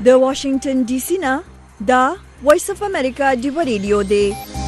د واشنگټن ډي سي نه دا وایس اف امریکا ډیو ریډیو دی.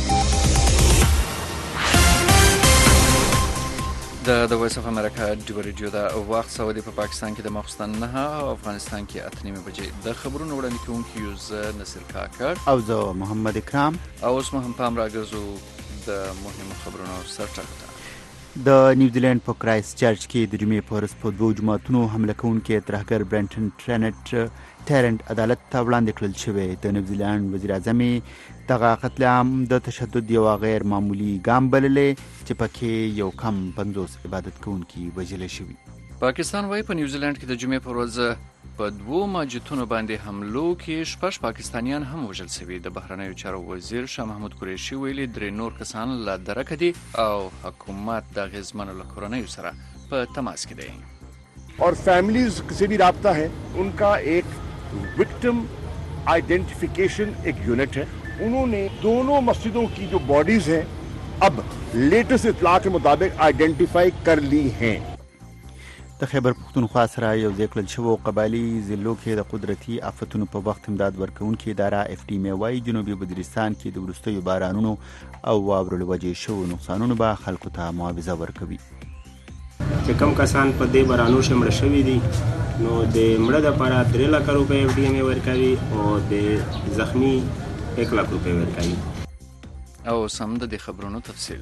د وایس اف امریکا ډیو ریډیو دا وخت سعودي په پاکستان کې د ماخستن 9 او افغانستان کې 8 بجې. د خبرونو وړاندې کوونکی یو ز نصر کاکړ او زه محمد اکرام. او اوس مهم پام راګرځو د مهمو خبرونو سرټک. د نیوزیلند په کرایست چرچ کې د جمعې په ورځ په دوو جماعتونو حمله کوونکي ترهګر برنټن ټرنټ عدالت ته وړاندې کړل شوی. د نیوزیلند وزیر اعظم دغه قتل عام د تشدد یو غیر معمولی ګام بللې چې پکې یو کم 50 عبادت کوونکي وژل شوي. پاکستان وايي په نیوزیلند کې د جمعې په ورځ په دوو مسجدونو باندې حملو کې 6 پاکستانیان هم وژل شوي. د بهرنیو چارو وزیر شاه محمود قریشي ویلي 3 نور کسان لا درک دي او حکومت د غزمنو له کورنیو سره په تماس کې دي. और फैमिलीज से भी राब्ता है. उनका एक विक्टिम आइडेंटिफिकेशन एक यूनिट है. उन्होंने दोनों मस्जिदों की जो बॉडीज हैं अब लेटेस्ट इत्तला के मुताबिक आइडेंटिफाई कर ली हैं. د خیبر پختونخوا سره یو ځای کړل شوو قبایلي ضلعو کې د قدرتي آفتونو په وخت امداد ورکوونکې اداره اف ټي ام وايي جنوبي وزیرستان کې د وروستیو بارانونو او واورو له وجې شوو نقصانونو به خلکو ته معاوضه ورکوي. چې کم کسان په دې بارانو کې مړه شوي دي نو د مړه دپاره 3 لک روپۍ اف ټي ام ورکوي او د زخمی 1 لک روپۍ ورکوي. او سم د خبرونو تفصیل.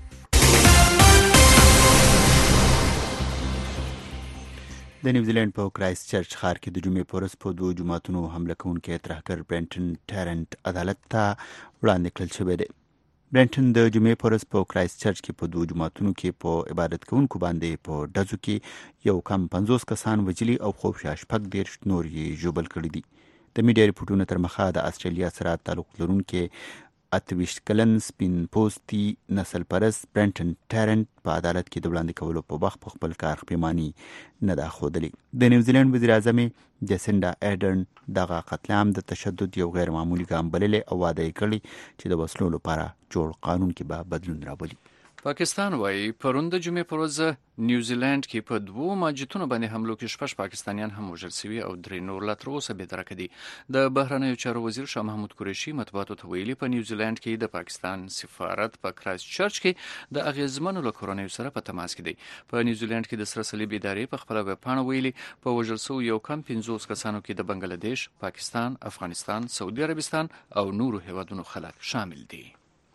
د نیوزیلند په کرایست چرچ ښار کې د جمعې په ورځ په دوو جماعتونو حمله کوونکی ترهګر برنټن ټرنټ عدالت ته وړاندې کړل شوی دی. برنټن د جمعې په ورځ په کرایست چرچ کې په دوو جماعتونو کې په عبادت کوونکو باندې په ډزو کې یو کم 50 کسان وژلي او خوشا 14 نور یې ژوبل کړي دي. د میډیا ریپورټونو تر مخه د استرالیا سره تعلق لرونکي 28 کلن سپین پوستي نسل پرست برنټن ټرنټ په عدالت کې د وړاندې کولو په وخت په خپل کار پیمانی نه دا ښودلی. د نیوزیلند وزیر اعظم جسنډا اډرن دغه قتل عام د تشدد یو غیر معمولی ګام بللی او وعده یې کړی چې د وسلو لپاره جوړ قانون کې به بدلون راولي. پاکستان وايي پرون د جمعې په ورځ نیوزیلند کې په دوو مسجدونو باندې حملو کې 6 پاکستانیان هم وژل شوي او 3 نور لا تر اوسه بې درکه دي. د بهرنیو چارو وزیر شاه محمود قریشي مطبوعاتو ته ویلي په نیوزیلند کې د پاکستان سفارت په کرایست چرچ کې د اغیزمنو له کورنیو سره په تماس کې دی. په نیوزیلند کې د سره صلیب ادارې په خپل ویبپاڼه ویلي په وژل شوو یو کم 50 کسانو کې د بنگلاديش، پاکستان، افغانستان، سعودي عربستان او نورو هیوادونو خلک شامل دي.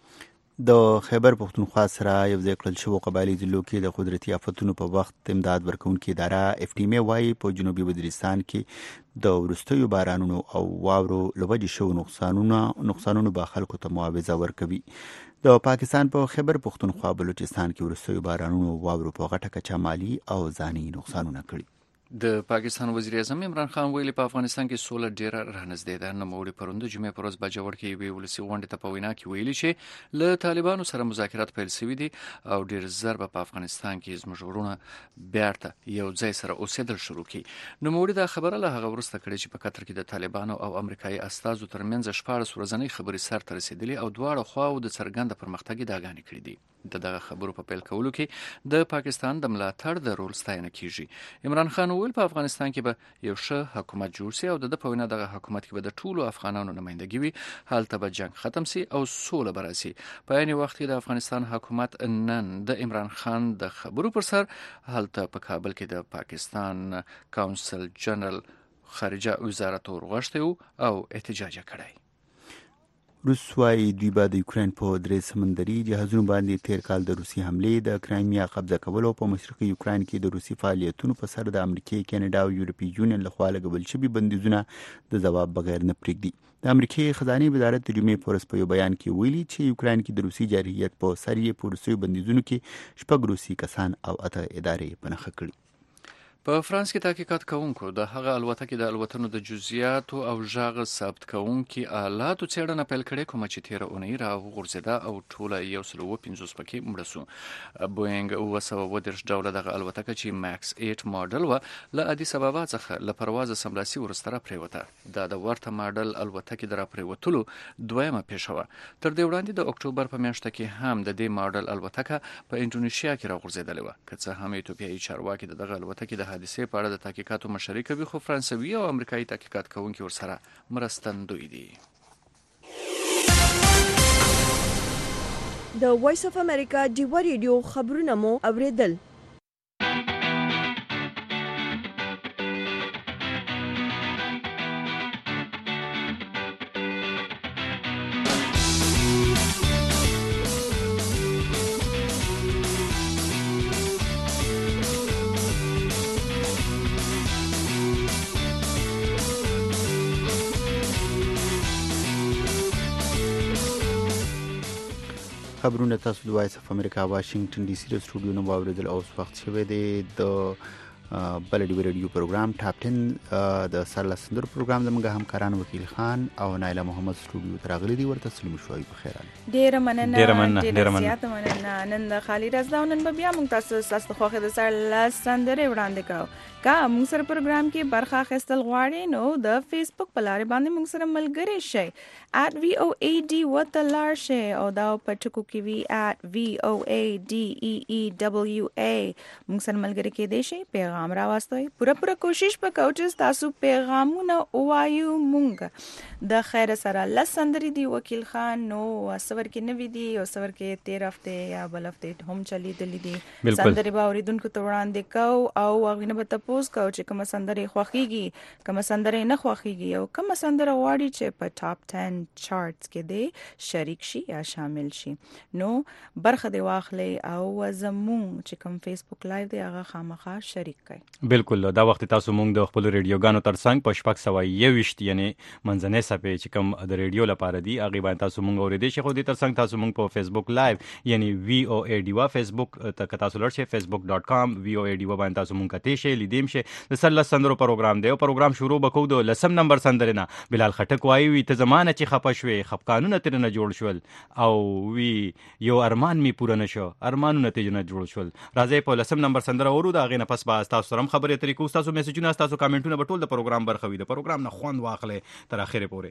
د خیبر پختونخوا سره یو ځای کړل شوو قبایلي ضلعو کې د قدرتي آفتونو په وخت امداد ورکوونکې اداره اف ټي ام وايي په جنوبي وزیرستان کې د وروستیو بارانونو او واورو له وجې شوو نقصانونو به خلکو ته معاوضه ورکوي. د پاکستان په خیبر پختونخوا بلوچستان کې وروستیو بارانونو او واورو په غټه کچه مالي او ځاني نقصانونه کړي. د پاکستان وزیر اعظم عمران خان ویلي په افغانستان کې سوله ډیره رانږدې ده. نوموړي پرون د جمعې په ورځ باجوړ کې یوې ولسي غونډې ته په وینا کې ویلي چې له طالبانو سره مذاکرات پیل شوي دي او ډیر زر په افغانستان کې زموږ ورونه بیرته یو ځای سره اوسېدل شروع کړي. نوموړي دا خبره له هغه وروسته کړې چې په قطر کې د طالبانو او امریکایي استازو ترمنځ 14 ورځنۍ خبرې سر ته رسېدلې او دواړه خواو د څرګند پرمختګ ادعاګانې کړې دي. دغه خبرو په پیل کولو کې د پاکستان د ملاتړ د رول ستاینه کیږي. عمران خان ویل په افغانستان کې به یو ښه حکومت جوړ شي او د په وینا دغه حکومت کې به د ټولو افغانانو نمائندګي وي. هلته به جنگ ختم شي او سوله به راشي. په عین وخت کې د افغانستان حکومت نن د عمران خان د خبرو پر سر هلته په کابل کې د پاکستان کونسل جنرال خارجه وزارت ورغښتی او احتجاج کړی. روس وايي دوی به د یوکرين په درې سمندري جهازونو باندې تیر کال د روسي حملې د کرایمیا قبضه کولو په مشرقي یوکرين کې د روسي فعالیتونو په سر د امریکای، کاناډا او یورپي یونین لخوا لګول شوي بندیزونه د ځواب بغیر نه پرېږدي. د امریکای خزانه وزارت د جمعې په ورځ په یو بیان کې ویلي چې یوکرين کې د روسي جارحیت په سر یې په روسي بندیزونو کې 6 روسي کسان او 8 ادارې پنهخه کړي. په فرانس کې تحقیقات کوونکو د هغه الوتکې د الوتنو د جزئیاتو او ژغ ثبت کوونکي آلاتو څېړنه پیل کړې کومه چې تیره اونۍ راغورځېده او ټوله 150 پکې مړه شو. بوینګ 930 ډوله دغه الوتکه چې ماکس 8 ماډل و له ادیس ابابا څخه له پرواز سملاسي وروسته راپرېوته. دا د ورته ماډل الوتکې د راپرېوتلو دویمه پیښه وه. تر دې وړاندې د اکتوبر په میاشت کې هم د دې ماډل الوتکه په انډونیشیا کې راغورځېدلې وه. که څه هم ایتوپیایي چارواکي دغه الوتکې د حادثې په اړه د تحقیقاتو مشري کوي، خو فرانسوي او امریکایي تحقیقات کوونکي ورسره مرستندوی دي. د وایس اف امریکا ډیوا ریډیو خبرونه مو اوریدل. خبرونه تاسو د وایس اف امریکا واشنگټن ډي سي د سټوډیو نه واوریدل. اوس وخت شوی دی د بل ډیو ریډیو پروګرام ټاپ 10 د سرلس سندر پروګرام زموږ همکاران وکیل خان او نایله محمد سټوډیو ته راغلي دي. ورته سلام شوي په خیر. ډیر مننه نن د خالي رضا نن به بیا موږ تاسو خوخه د سرلس سندر وړاندې کوو. کا موږ سره پروګرام کې برخه اخیستل غواړئ نو د فیسبوک په لارې باندې موږ سره ملګری شئ @VOAD وتلار شئ او دا په ټکو کې وی @VOADEEWA موږ سره ملګری کې دی شئ. پیغام راوستئ. پوره کوشش وکړو چې تاسو پیغامونه وایو. موږ د خیر سره لسندري دی وکیل خان نو سور کې نوې دی او سور کې 13 هفته یا بل هفته هم چلی دلی دی سندري به اوریدونکو ته وړاندې کو او غوښنه به تاسو کو چې کوم سندري خوخيږي کوم سندري نه خوخيږي او کوم سندره واړي چې په ټاپ 10 چارټس کې دی شریک شي یا شامل شي. نو برخه دی واخلي او زمون چې کوم فیسبوک لایو دی هغه خامخا شریک کړئ. بالکل دا وخت تاسو مونږ د خپل ریډیوګانو ترڅنګ په شپږ سوه 21 یعنی منځنۍ صفحه چې کوم د ریډیو لپاره دی هغه باندې تاسو مونږ اوریدئ شي. خو دې ترڅنګ تاسو مونږ په فیسبوک لایو یعنی VOAD فیسبوک ته تاسو لرشي facebook.com VOAD باندې تاسو مونږ کته شي لیدیم شي. د سرلس سندرو پروګرام دی او پروګرام شروع وکړو د لسم نمبر سندرنه. بلال خټک وایي وي ته زمانه چې خپه شوې خپقانونه ترنه جوړ شول او وی یو ارمان می پوره نشو ارمانونه ترنه جوړ شول. راځي په لسم نمبر سندره ورو دا غینه پس با تاسو سره خبرې طریقو تاسو میسجونه تاسو کمنټونه په ټول د پروګرام برخه وي. د پروګرام نه خوند واخلې تر اخره پورې.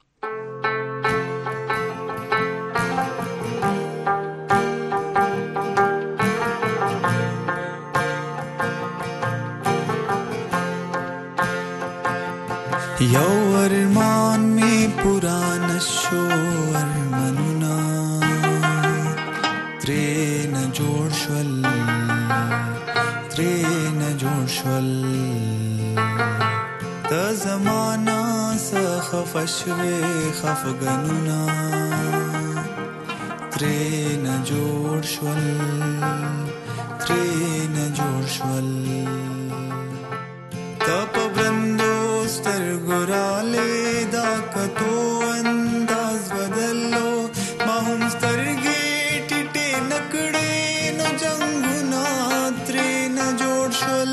یو ارمان می پورا نشو ارمانونا ترین جوړ شول د زمانہ څخه فشوي خفګانونا ترین جوړ شول تپ برندو سترګراله دا کتو انداز بدلو ما هم سترګې ټټې نکړې نو جنگونه ترین جوړ شول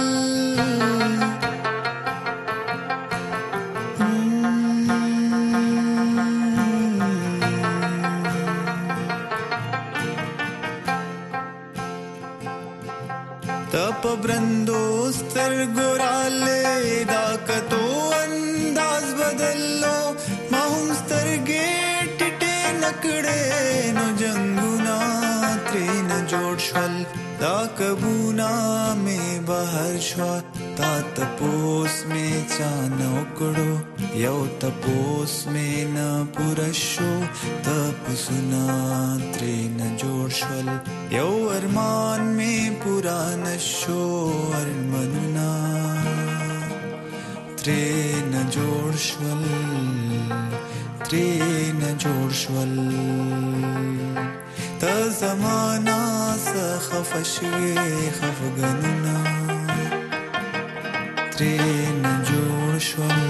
تپ برندو سترګراله دا کتو انداز بدلو ما هم سترګې ټټې نکړې نو جنگونه ترین جوړ شول دا کبونا می بهر شوا تا تپوس می چانو کړو یو تپوس می نه پورشو تپوسنا ترین جوړ شول یو ارمان می پورا نشو ارمانونا ترین جوړ شول تا زمانہ څخه فشوي خفګانونه ترین جوړ شول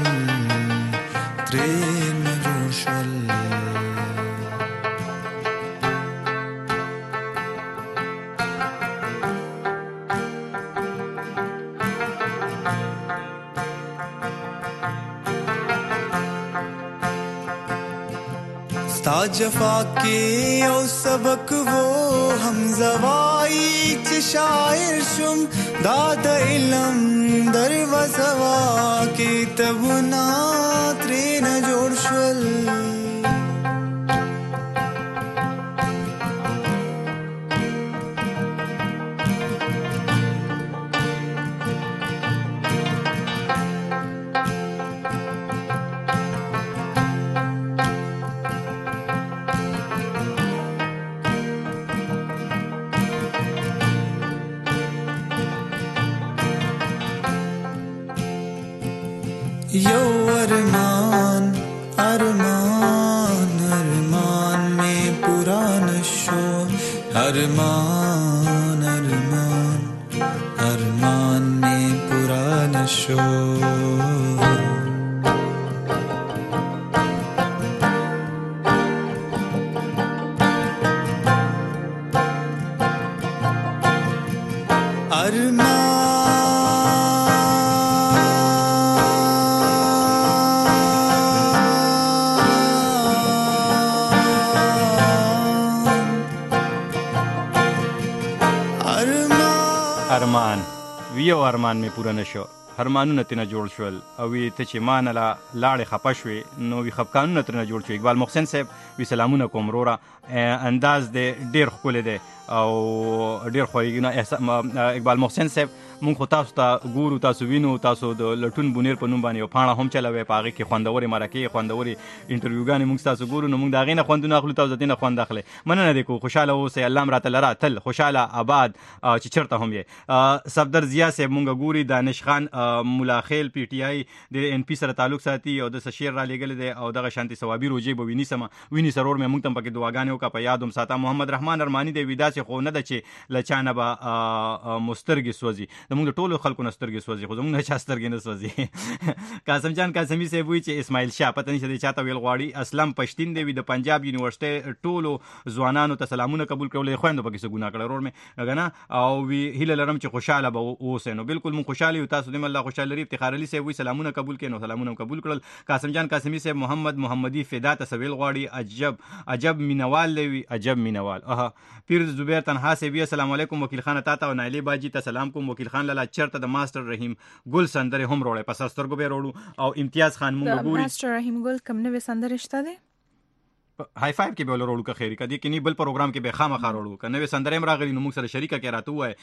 ستا جفا کې یو سبق وو هم زوای چې شاعر شم دا د علم دروازه وا کتابونه ترېنه جوړ شول यो अरमान अरमान अरमान में पूरा नशो अरमान अरमान अरमान में पूरा नशो ارمان ویو ارمان می پوره نشو ارمانونه تنه جوړ شول او ته چې مان لا لاړې خپه شوې نو وی خپکانونه ترنه جوړ شو. اقبال محسن صاحب وی سلامونه کوم رورا انداز دې ډیر خپل دی او ډیر خوږه اقبال محسن صاحب مونږ خو تاسو ته ګورو تاسو وینو تاسو د لټون بونیر په نوم باندې پاڼه هم چلوي پاغه کې خوندوري مرکه خوندوري انټرویوګانې مونږ تاسو ګورو نو مونږ دا غینه خوندونه اخلو تاسو دینه خوند اخلي مننه دې کو خوشاله اوسئ الله امرات لرا تل خوشاله آباد چې چرته هم یې صفدر ضیا صاحب مونږ ګوري دانش خان ملاخیل پی ټی آی د ان پی سره تعلق ساتي او د شیر را لګل دي او دغه شانتي ثوابي روجي به ویني سرور مې مونږ تم پکې دعاګانې وکړه په یادوم ساته محمد رحمان ارمانی دی ودا چې خو نه د چې لچانه به مسترګي سوځي د مونږ ټولو خلکو نسترګي سوځي خو زمونږ نه چاسترګي نه سوځي قاسم جان قاسمي صاحب وی چې اسماعیل شاه پته نشته چاته ویل غواړي اسلام پښتين دی د پنجاب یونیورسيټي ټولو ځوانانو ته سلامونه قبول کړل خويندو پکې څه ګناه کړل رور مې غنا او وی هله لرم چې خوشاله به اوسه نو بالکل مون خوشاله یو تاسو دې الله خوشاله لري افتخار علي صاحب وی سلامونه قبول کړي نو سلامونه قبول کړل قاسم جان قاسمي صاحب محمدي فدا ته سویل غواړي عجب مینوال دی عجب مینوال پیر زبیر تنها صاحب السلام علیکم وکیل خان تاته او نایلی باجی ته سلام کوم وکیل خان لاله چرته د ماستر رحیم ګل سندره هم روړې په سرسترګو به روړو او امتیاز خان مونږ ګوري ماستر رحیم ګل کوم نوې سندره شته ده هاي فایو کې به ولرولو که خیری کدي کې نه بل پروګرام کې به خامخا وروړو کنه وې سندره راغلی نو موږ سره شریکه کې راته وای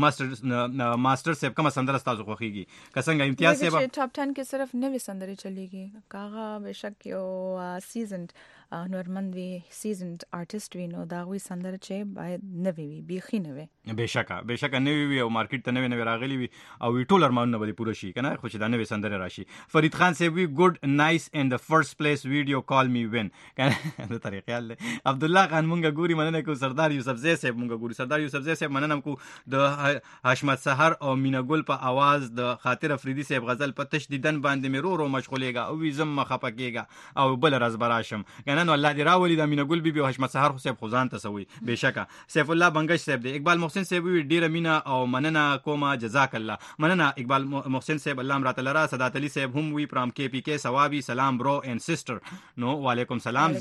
چې ماستر صاحب کوم سندره تاسو خوخيږي کسنګ امتیاز صاحب ټاپ 10 کې صرف نوې سندره چلیږي کاغه بشک یو سیزند نورمند وی سیزند آرټیست وی نو دا وی سندره چې باید نوې وي بیخي نوې بشکه نوې وي او مارکیټ ته نوې راغلی وي او وی ټول ارمانونه به پوره شي کنه خو چې دا نوې سندره راشي. فرید خان صاحب وی ګډ نایس ان د فرست پلیس ویډیو کال می وین کنه د طریقې الله عبد الله خان مونږ ګوري مننه کو سردار یوسف زئی صاحب مونږ ګوري سردار یوسف زئی صاحب مننه کو د حشمت سحر او مینا ګل په आवाज د خاطر افریدی صاحب غزل په تشدیدن باندې مې رو مشغولېګا او وی زم خپکېګا او بل راز براشم کنه نو الله دې راولي د مینا ګل بي او حشمت سحر صاحب خزان ته سوي بشکه سیف الله بنگش صاحب دی اقبال محسن صاحب وی ډیره مینا او مننه کومه جزاک الله مننه اقبال محسن صاحب الله امرات لرا صدات علي صاحب هم وی پرام کې پی کې ثوابي سلام برو اینڈ سسټر نو وعلیکم سلام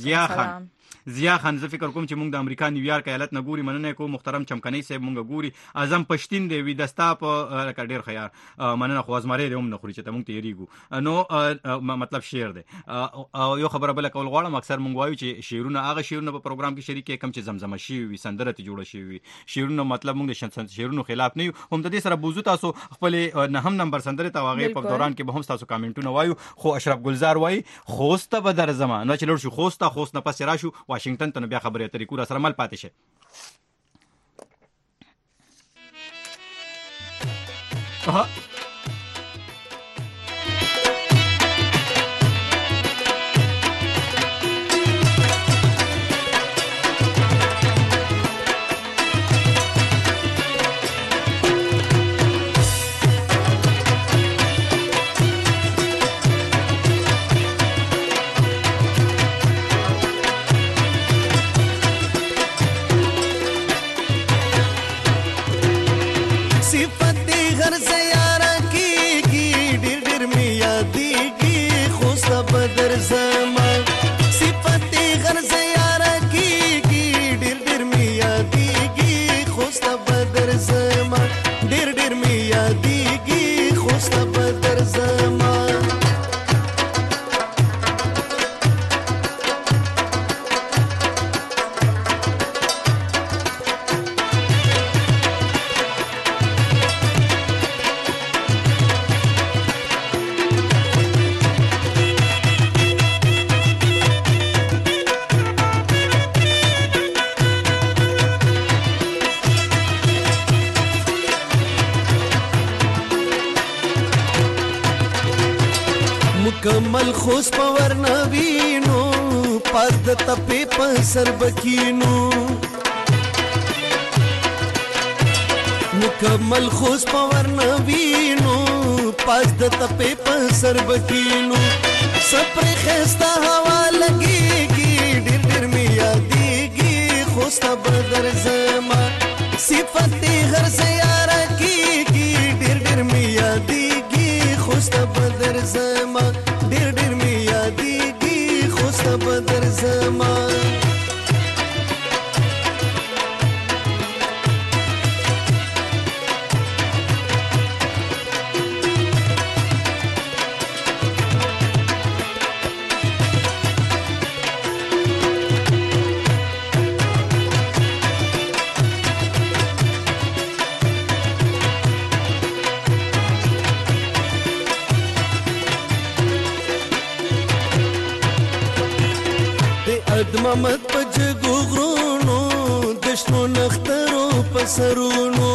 ضیا خان زه فکر کوم چې مونږ د امریکا نیویارک ایالت نه ګوري مننه کو محترم چمکنی صاحب مونږ ګوري اعظم پښتين دی وی دستا په ډیر خيار مننه خو ازمره دی هم نه خوري چې ته مونږ ته یریګو نو مطلب شعر دی او یو خبره بل کول غواړم اکثر مونږ وایو چې شعرونه هغه شعرونه په پروګرام کې شریک کم چې زمزمه شي وي سندره ته جوړه شي وي شعرونه مطلب مونږ د شعرونو خلاف نه یو هم د دې سره بوزو تاسو خپل نه هم نمبر سندره ته واغې په دوران کې به هم تاسو کامنټونه وایو خو اشرف گلزار وای خوسته به در زمان نو چې لور شو خوست نه پس راشو واشنگټن ته بیا خبرې اترې کور سره مل پاتې شه مکمل خوش پور نوینو پاس د تپې په سر بکینو مکمل خوش پور نوینو پاس د تپې په سر بکینو سپر خستا هوا لګيږي ډېر ډېر می یادېږي خوستا بدر زما صفت هر زیاره کیږي ډېر ډېر می یادېږي خوستا بدر زما ډېر ډېر می یادېږي خوستا بدر زما ادمامت پجگو غرونو دشنو نخترو پسرونو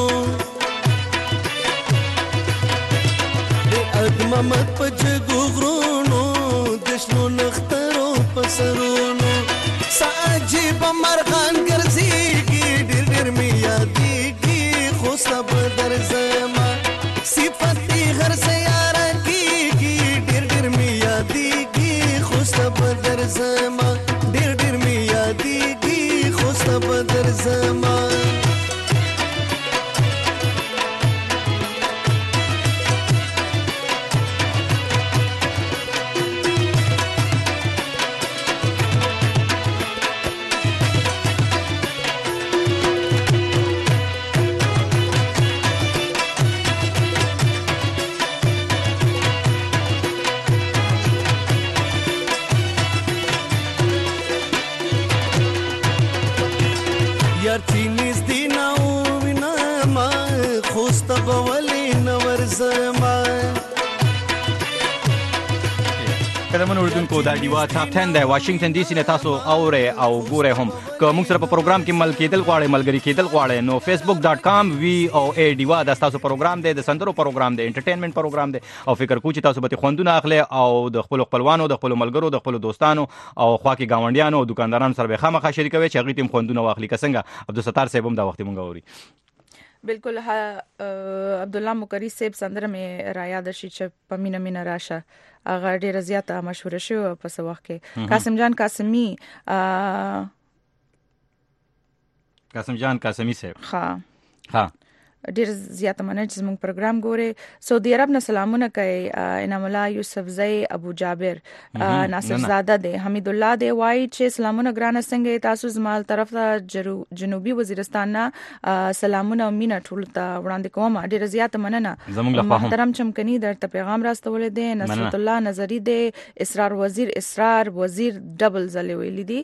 ادمامت پجگو غرونو دشنو نخترو پسرونو ساجیب مرغان گرزیگی دیر دیر می یادیگی خوستا بدر زما صفتی غر سیارا کیگی دیر دیر می یادیگی خوستا بدر زما ډېر ډېر می یادېږي خوستا بدر زما یار چینیز دی ناو وینا ما خوستا بولی نور زما قدمن اردوونکو دا ډیوا ټاپ 10 د واشنگټن ډي سي نه تاسو اورئ او ګورئ هم که موږ سره په پروګرام کې مل کېدل غواړئ ملګری کېدل غواړئ نو facebook.com VOA ډیوا دا تاسو پروګرام دی د سندرو پروګرام دی انټرټینمنټ پروګرام دی او فکر کوم چې تاسو به خوندونه اخلي او د خپل خپلوانو د خپل ملګرو د خپل دوستانو او خوا کې گاونډیانو او دکاندارانو سره به خامخا شریکوي چې هغه تیم خوندونه واخلي څنګه عبدالستار صاحب هم دا وخت مونږ اوري بالکل عبدالله مکری صاحب سندره مې را یاد شي چې په مینا مینا راشه هغه ډیره زیاته مشهور شو په څه وخت کې قاسم جان قاسمی صاحب ها ډیر زیاته مننه چې موږ پروګرام ګوري سعودي عرب نه سلامونه کوي انعام الله یوسف زئی ابو جابر ناصر زاده دی حمید الله دی وای چې سلامونه ګرانه څنګه تاسو زمال طرف ته جنوبي وزیرستان نه سلامونه مینا ټول ته وړاندې کوم ډیر زیاته مننه محترم چمکني درته پیغام راستول دي نصرت الله نظری دی اسرار وزیر ډبل زلی ویل دي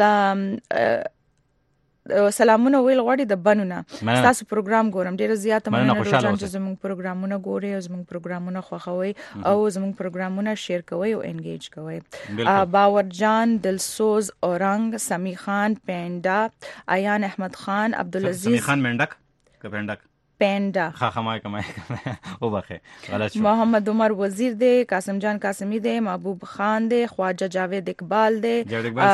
سلامونه ویل غواړي د بنونه تاسو پروګرام ګورم ډیره زیاته مننه روزان چې زموږ پروګرامونه ګوري او زموږ پروګرامونه خوښوي او زموږ پروګرامونه شیر کوي او انګیج کوي باور جان دلسوز اورنګ سمی خان پینډا ایان احمد خان عبدالعزیز سمی خان منډک کپندک پینډا کمای او بخه محمد عمر وزیر دی قاسم جان قاسمی دی محبوب خان دی خواجه جاوید اقبال دی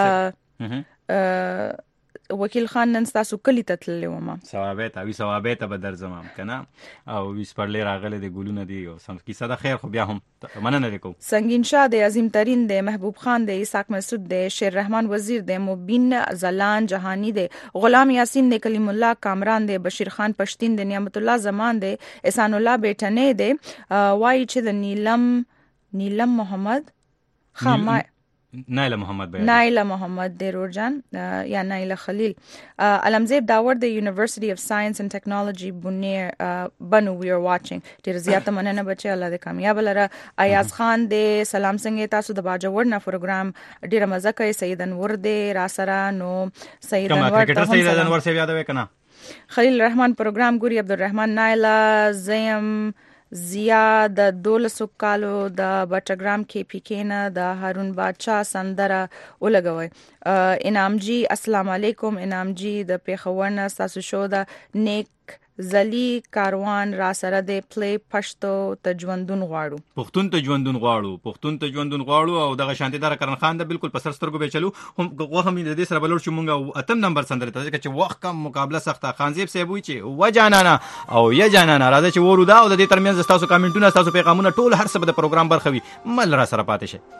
وکیل خان نن تاسو کلی ته تللی ومه ثوابه ته به درځم کنه او ویس پرلې راغله د ګلونه دی او سم کیسه د خیر خو بیا هم مننه لیکو سنگین شاه دی عظیم ترین دی محبوب خان دی اسحاق مسعود دی شیر رحمان وزیر دی مبین زلان جهانی دی غلام یاسین دی کلیم الله کامران دی بشیر خان پشتین دی نعمت الله زمان دی احسان الله بیٹنه دی وای چې د نیلم محمد خامای نایله محمد دی رورجان یا نایله خلیل علمزیب داور دی یونیورسٹی اف ساينس اینڈ ټیکنالوژي بنو وی ار واچینګ ډیر زیاته مننه بچي الله دې کامیاب لره ایاز خان دی سلام څنګه تاسو د باجوړ نه پروګرام ډیر مزه کوي سید انور دی را سره نو سید انور سے یاد وې کنه خلیل رحمان پروګرام ګوري عبدالرحمن نایله زیم زیا د 12 کالو د بټګرام کې پیکینه د هارون بادشاہ سندره ولګوي انعام جی السلام علیکم انعام جی د پیښور نه تاسو شو د نیک زلی کاروان را سره د پلی پښتو تجوندون غواړو پښتون ته ژوندون غواړو او دغه شانتي دار کرن خان د بالکل په سر سترګو به چلو هم غوخه مې د دې سره بلور چې مونږه اتم نمبر سندره ته چې وخت کم مقابله سخته خانزیب صاحب وی چې و جانانا او یا جانانا راځي چې ورو دا او د دې ترمنځ تاسو کمنټونه تاسو پیغامونه ټول هر څه به د پروګرام برخوي مل را سره پاتې شي.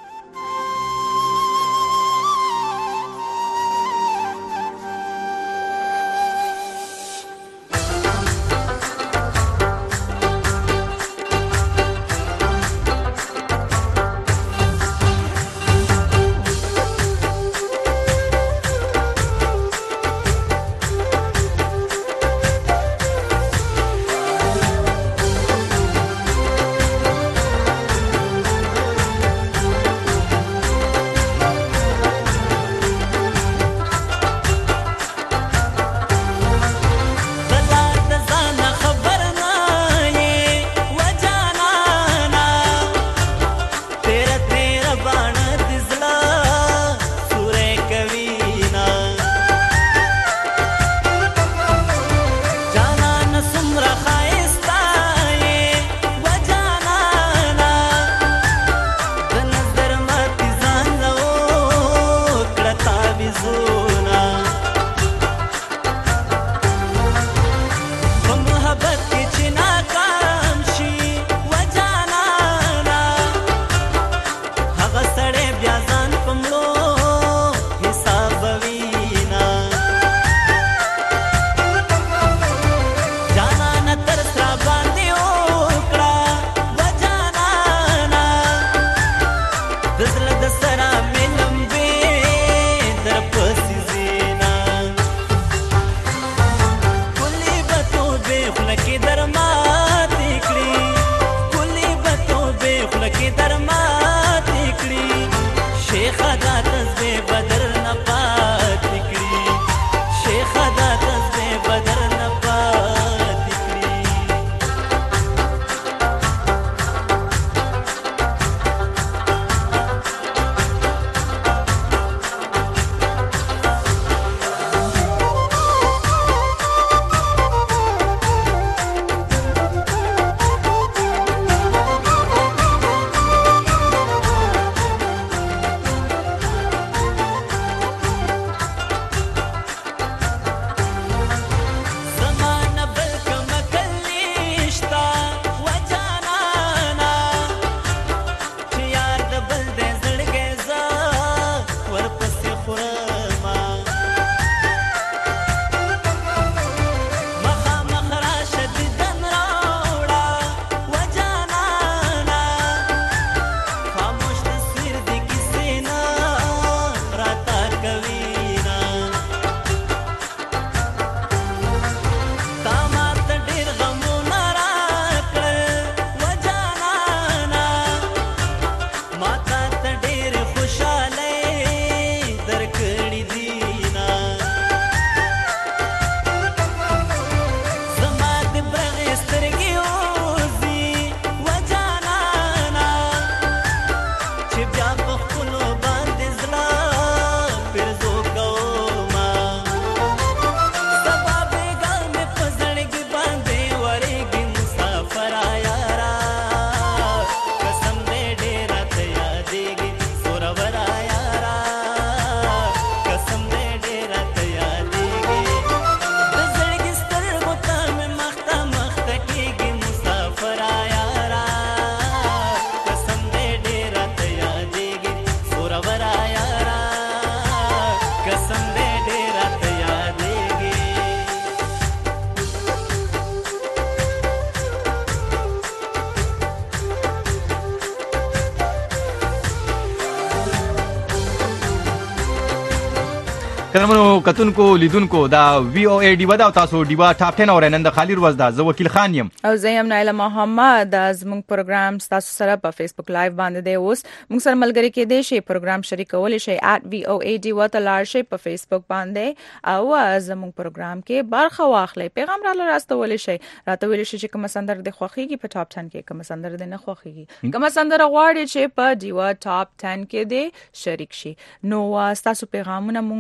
کلمونو کتونکو لیدونکو دا وی او ای ډیوا دا تاسو ډیوا ټاپ 10 اور نن د خالي ورځ دا زه وکیل خان یم او زه یم نایله محمد از موږ پروګرام تاسو سره په فیسبوک لایو باندې دی اوس موږ سره ملګری کې دی شي پروګرام شریکول شي @voad وتلار شي په فیسبوک باندې او زموږ پروګرام کې برخه واخلي پیغام را راستول شي راته ویل شي چې کوم سندر د خوخيږي په ټاپ 10 کې کوم سندر د نه خوخيږي کوم سندر غواړي چې په ډیوا ټاپ 10 کې دی شریک شي نو تاسو پیغامونه مونږ وایو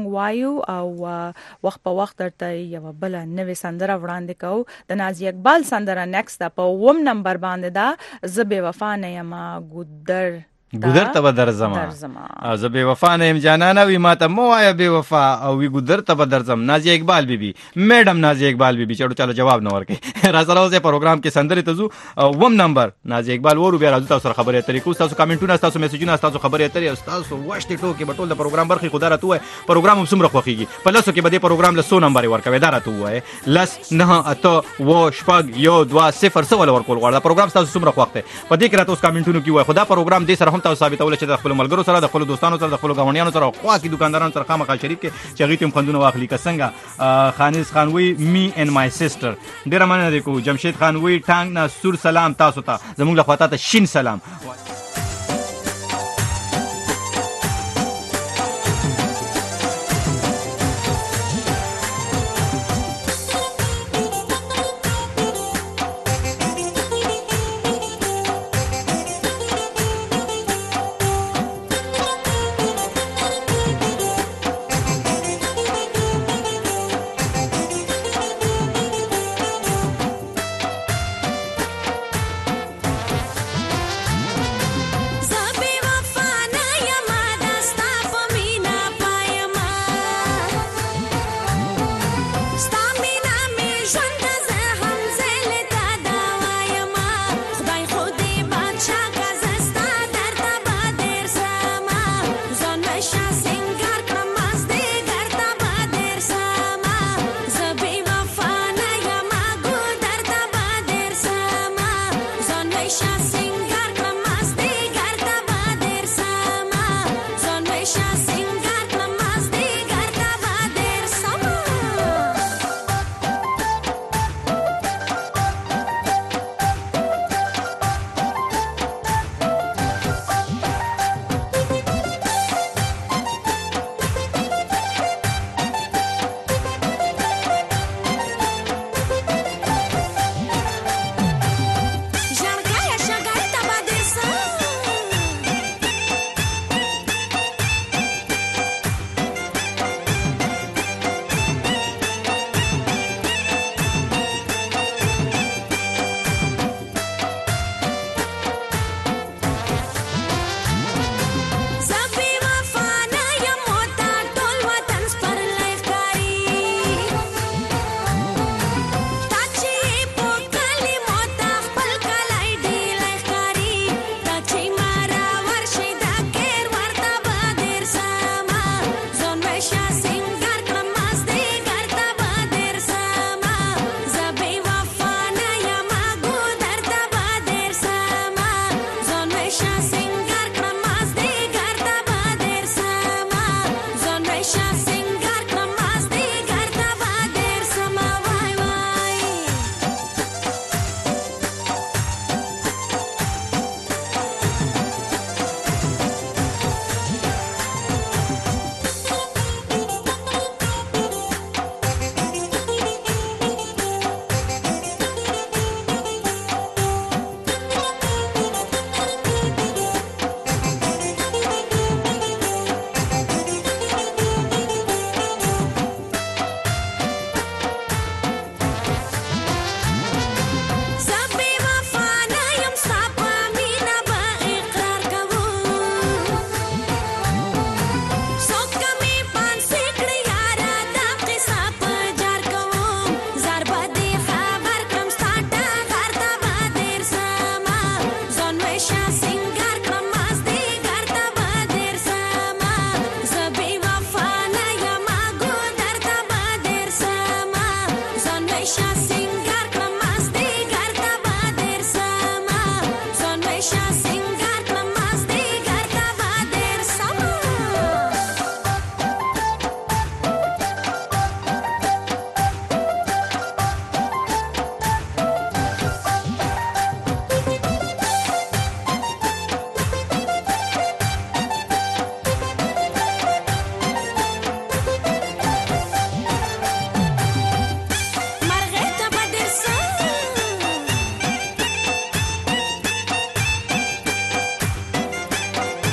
یو او وخت په وخت درته یو بل نوې سندره وړاندې کوو. د نازي اقبال سندره نیکست په 1 نمبر باندې دا زبې وفا نه یم ګودر ته به درځم او زه بې وفا نه یم جانانه وي ما ته مو وایه بې وفا او وي ګودر ته به درځم. نازي اقبال بیبي میډم نازي اقبال بیبي چړو چاله جواب نه ورکړي. را سره اوس پروګرام کې سندرې ته ځو. 1 نمبر نازي اقبال ورو بیا راځو تاسو سره خبرې اترې کوو. تاسو کمنټونه تاسو میسجونه تاسو خبرې اترې او تاسو واشتې ټوکې به ټول د پروګرام برخې خو دا راته ووایه پروګرام هم څومره خوښېږي. په لسو کې به دې پروګرام له 100 نمبر یې ورکوې دا راته ووایه. 10 9 8 و شپږ 1 2 0 څه ولا ورکول غواړه. دا پروګرام تاسو څومره خوښ دی په دې کې راته اوس کمنټونو کې وایه. خو دا پروګرام دې سره هم تاسو ثابتول چې د خپل ملګرو سره د خپل دوستانو سره د خپل ګاونډیانو سره او خوا کې دکاندارانو سره خامخا شریک کې چې هغوی ته هم خوندونه واخلي. که څنګه خانیز خانوي می اینډ مای سیسټر ډېره مننه دی کوو. جمشید خانوي ټانګ نه سور سلام تاسو ته زموږ له خوا ته شین سلام.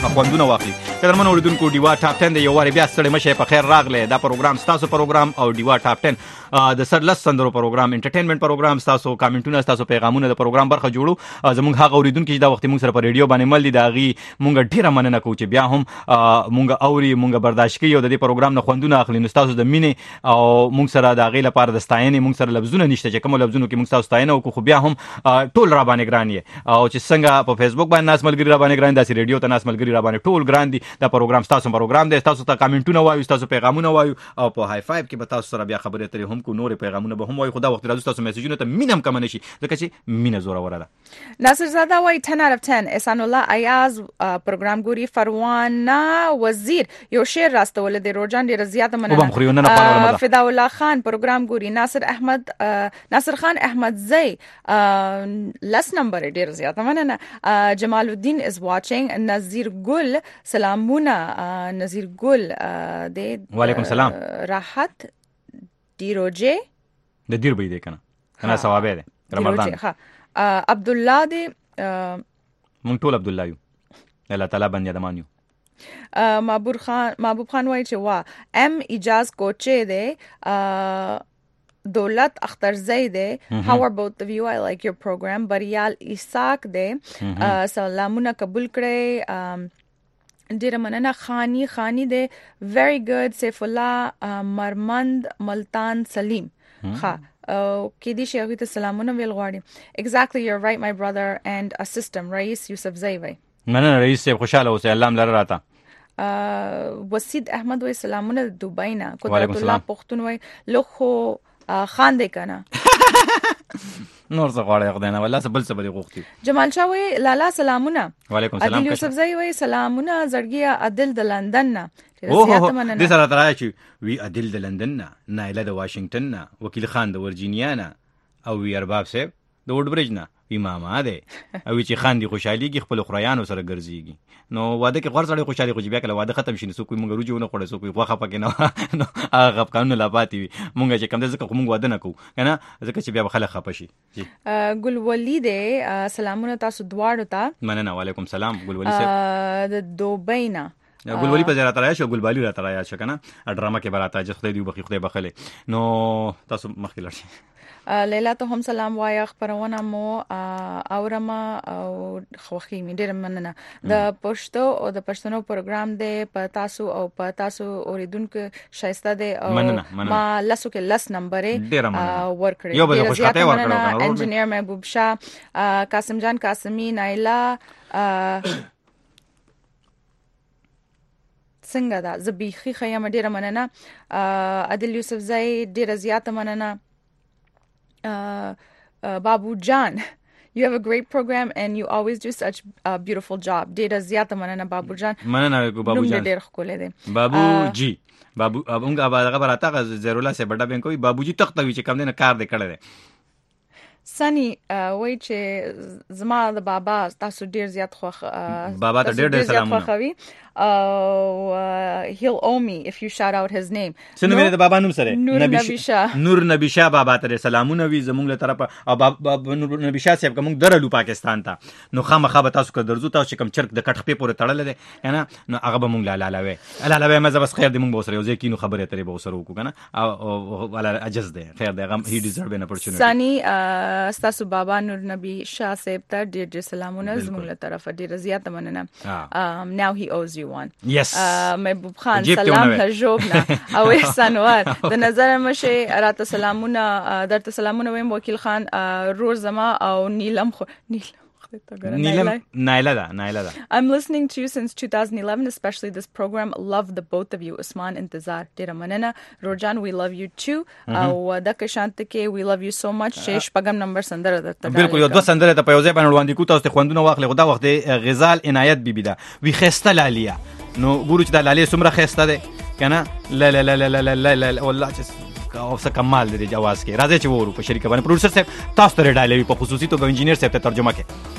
څخه خوندونه واخلي. قدرمن اوریدونکو ډیوا ټاپ 10 د یو واری بیا ستړي مشه په خیر راغله. دا پروګرام تاسو پروګرام او ډیوا ټاپ 10 د سرلس سندرو پروګرام انټرټینمنت پروګرام تاسو کامنټونه تاسو پیغامونه د پروګرام برخه جوړو. زموږ هغه اوریدونکو چې دا وخت موږ سره په ریډیو باندې مل دي دا غي موږ ډیره مننه کوو چې بیا هم موږ اوري موږ برداشت کوي او د دې پروګرام نه خوندونه اخلي. نو تاسو د مینې او موږ سره د غي لپاره د ستاینې موږ سره لفظونه نشته چې کوم لفظونو کې موږ تاسو ستاینه وکړو، خو بیا هم ټول را باندې ګران یې او چې څنګه په فیسبوک باندې ناس ملګری را باندې ګران دي، ریډیو ته ناس ملګری را باندې ټول ګران دي. دا پروګرام تاسو پروګرام دی، تاسو ته کامنټونه وایو، تاسو پیغامونه وایو او په های فایو کې به تاسو سره بیا خبرې اترې هم کو، نور پیغامونه به هم وایو. خدا وخت راځي تاسو میسجونه ته مینم کم نشي ځکه چې مینه زوره وره ده. ناصر زاده وای 10 out of 10. احسان الله ایاز پروګرام ګوري. فروانه وزیر یو شعر راستول دی. روجان ډیر زیاته مننه. فدا الله خان پروګرام ګوري. ناصر خان احمد زئی لس نمبر ډیر زیاته مننه. جمال الدین از واچینګ. نذیر ګل سلامونه. نذیر ګل د وعلیکم السلام. راحت دیروجه د دیر به دې کنه ثوابه ده رمضان. ها عبد الله دې مونږ ټول عبد الله یو، الله تعالی باندې دمانیو. محبوب خان وای چې وا ام اجاز کوچه ده. دولت اختر زیده. How are both of you? I like your program. بریال ایساک ده. سلامونه قبول کړئ. ډیره مننه. خانی ده. Very good. سیف الله مرمند ملتان سلیم. ها کې دي شي ته سلامونه ویل غواړي. Exactly, you're right my brother and a system. رئیس یوسف زیوی. مننه رئیس صاحب، خوشاله اوسئ، الله ملر راته. وسید احمد وای سلامونه دوبۍ نه. قدرت الله پختون وای لوخو خان دې کنه. نور څه غواړي خدای والله سبل سبل غوښتي. جمال شاه وای لالا سلامونه. وعلیکم السلام. عادل یوسف زئی وای سلامونه زړګیا عادل د لندن نه. دې سره ترای چې وی عادل د لندن نه، نایله د واشنگټن نه، وکیل خان د ورجینیا نه او وی ارباب صاحب د وډبرج نه. امام ده او چې خان دي خوشحاليږي خپل خریانو سره ګرځيږي. نو واده کې غوړ سره خوشحالي خو بیا کله واده ختم شي نو سو کوی مونږ روجو نه خوړې سو کوی غوخه پکې نه هغه قانون لا پاتې وي مونږ چې کوم ځکه مونږ واده نه کوو کنه ځکه چې بیا خلک خپه شي. ګل ولی ده سلامونه تاسو دواړو ته. مننه. وعلیکم السلام. ګل ولی صاحب د دوبۍ نه. ګل ولی په زیات راځي شو ګل بالی راته راځي کنه ډرامه کې براته چې خدای دی بخي خدای بخله. نو تاسو مخکې لرشي. لیلا ته هم سلام وایه. خبرونه مو اورما او خوخي می ډیر مننه. د پښتو او د پښتنو پروګرام دی په تاسو او په تاسو اوریدونکو شایسته دی او ما لاسو کې لس نمبر ورکړی. یو به خوشاله ورکړو. انجینیر محبوب شاه، قاسم جان قاسمی، نایلا څنګه دا زبیخي خیم ډیر مننه. عادل یوسف زئی ډیر زیاته مننه. Babu Jan, you have a great program and you always do such a beautiful job. Data ziyata manana Babu Jan. Manana Babu Jan. ډېر ښکلی دی. Babu Ji. Babu موږ هغه براته زیرولا سے بڑا بینک وي بابو جی تختوي چې کم نه کار دې کړی دی. سنی وای چې زما د بابا تاسو ډیر زیات خوښ بابا ته ډیر سلامونه خوښوي او he'll owe me if you shout out his name. څنګه مې د بابا نوم سره نور نبی شاه بابا ته سلامونه وي زمونږ له طرفه او بابا نور نبی شاه صاحب کوم درلو پاکستان ته نو خامخا به تاسو کو درځو تاسو کوم چرک د کټ په پورې تړل دي کنه نو هغه به مونږ لاله مزه بس خیر دې مونږ به سره یو ځکه نو خبره ترې به سره وکړو کنه او ولا عجز ده خیر ده هغه he deserve an opportunity. سانی تاسو بابا نور نبی شاه صاحب ته ډیر سلامونه زموږ له طرفه ډیر زیاته مننه. Now he owes you one. Yes. محبوب خان سلام له جوبنا او احسانوار د نظر مشه راته سلامونه درته سلامونه ویم وکیل خان رور زما او نیلم Naila. I'm listening to you since 2011, especially this program. Love the both of you. Usman Intizar Dira Manana Rojan, we love you too. Daka Shantike, we love you so much. Shesh Pagam number Sandara da. بالکل یو دو سندره ته په یو ځای باندې وړاندې کو تاسو ته خوندونه واخلې خدا وخت غزال عنایت بیبی دا وی خسته لالیا نو ګورو چې د لالیا سمره خسته ده کنه لا لا لا لا لا لا والله او څه کمال دی جواز کې راځي چې ورو په شریکه باندې پروډوسر صاحب تاسو ته ډایلوي په خصوصي توګه انجینیر صاحب ته ترجمه کې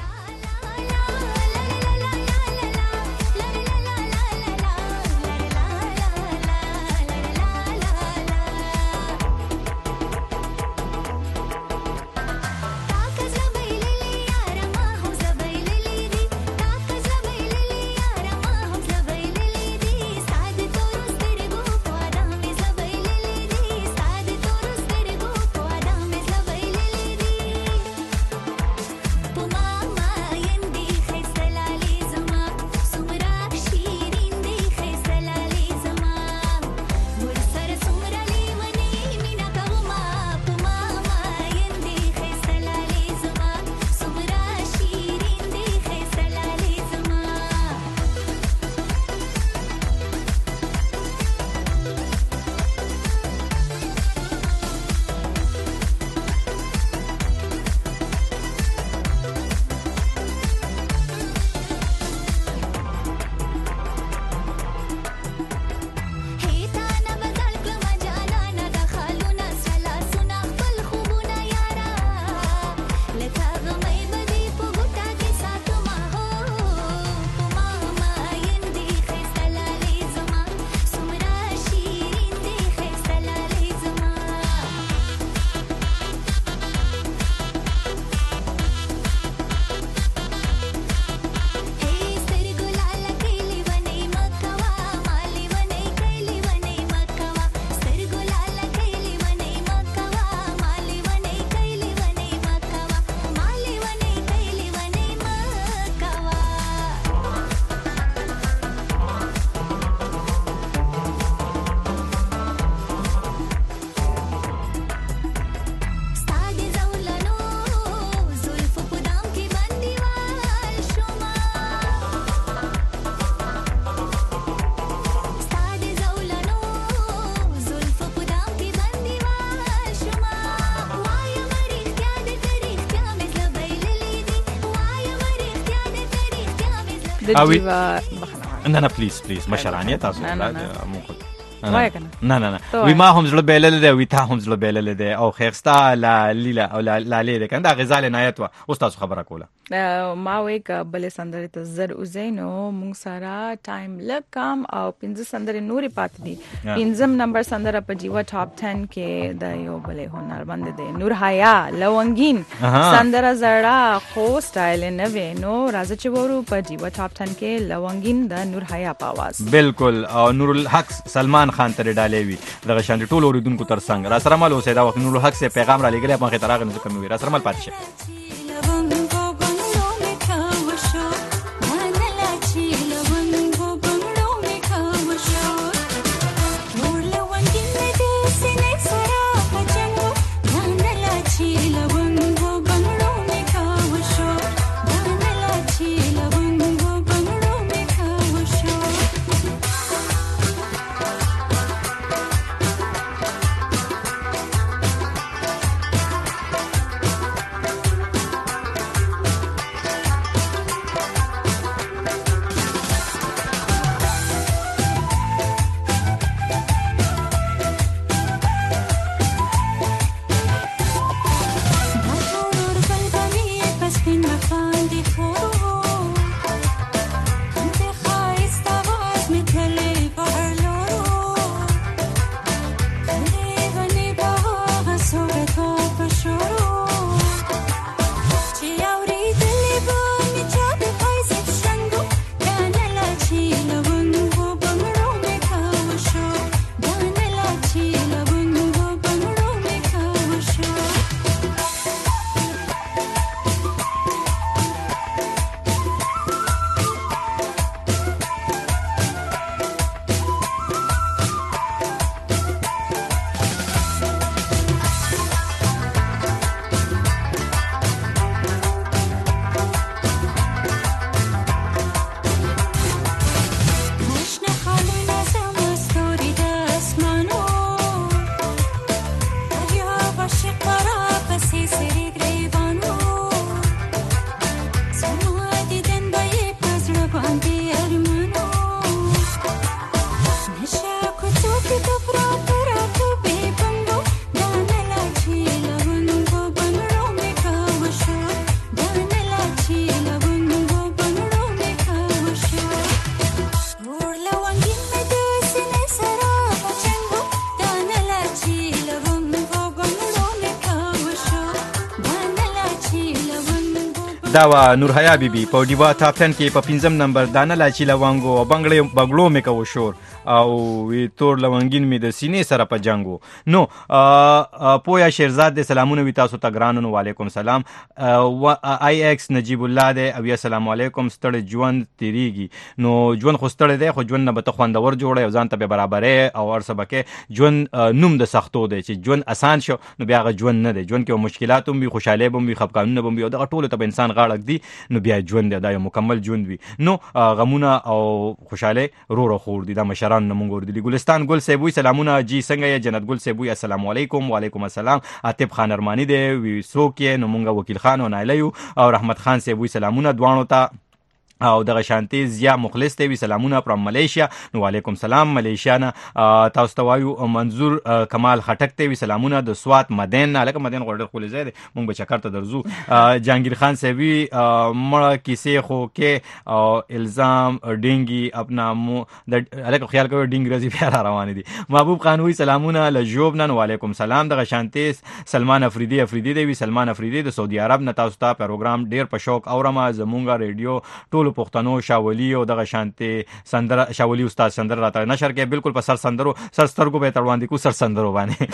د جیوا بخنه نه پلیز مشرانه تاسو مونږ وای کنه نه وی ما هم زړه بیلل دی وی تا هم زړه بیلل دی او خیرستا لا لیلا او لا لی ده کنه دا غزال عنایت وا اوس تاسو خبره کوله ما وای ک بل سندره ته زر وزینو مونږ سره ټایم لکم او 15 سندره نورې پات دي 15 نمبر سندره په جیوا ټاپ 10 کې د یو بل هنرمند دی نور حیا لونګین سندره زړه خو سټایل نه وینو راځي چې ورو په جیوا ټاپ 10 کې لونګین د نور حیا په आवाज بالکل او نور الحق سلمان خان ته ډالې وی دغه شان ټول اوریدونکو تر څنګه را سره مال اوسه دا وخت نور الحق سے پیغام را لګل په خطر راغنه کوم وی را سره مال پاتې شه دا وا نور حیا بیبي په دیوا ټاپ 10 کې په 15 نمبر دانه لاچی لوانګو او بنگلو مې کو شور او وی تور لوانګین می د سینې سره په جنگو نو پویا شیرزاد د سلامونه وی تاسو ته ګرانو وعلیکم سلام آی ایکس نجیب الله دې او السلام علیکم ستړي ژوند تیریږي نو ژوند خو ستړي دی خو ژوند نه به ته خوندور جوړه او ځان ته به برابرې او ورسبکه ژوند نوم د سختو دی چې ژوند آسان شو نو بیا غ ژوند نه دی ژوند کې مشکلات هم وي خوشاله هم وي خفقانونه هم وي او دغه ټول ته انسان غاړه دی نو بیا ژوند دی دا یو مکمل ژوند وي نو غمونه او خوشاله رو خور دي دا مشران نه مونږ وردي ګلستان ګل سیبوی سلامونه جی څنګه یې جنت ګل سیبوی السلام علیکم وعلیکم السلام عاطف خان ارمانی دی وی سوک نو مونږ وکیل خان او نایلیو او رحمت خان سیبوی سلامونه دوانو ته او دغه شانتي زیا مخلص ته وی سلامونه فرام ملیشیا. نو علیکم سلام ملیشیا نه. تاسو ته وایو منظور کمال خټک ته وی سلامونه د سوات مدین. الکه مدین غوړ خپل ځای دی مونږ به چکر ته درځو. جهانگیر خان سیوی مړه کیسه خو کې او الزام ډینګي اپنا الکه خیال کوي ډینګ رضی بیا روان دي. محبوب خان وی سلامونه لجوب نه. وعلیکم سلام. دغه شانتي سلمان افریدی دی وی سلمان افریدی د سعودي عرب نه. تاسو ته پروګرام ډیر په شوق اورما. زمونږه ریډیو ټول پښتنو شاولی او دغه شانتي سندره شاولی استاد سندره راته نشر کې بالکل په سر سندرو سر سترګو به تړوان دي کو سر سندرو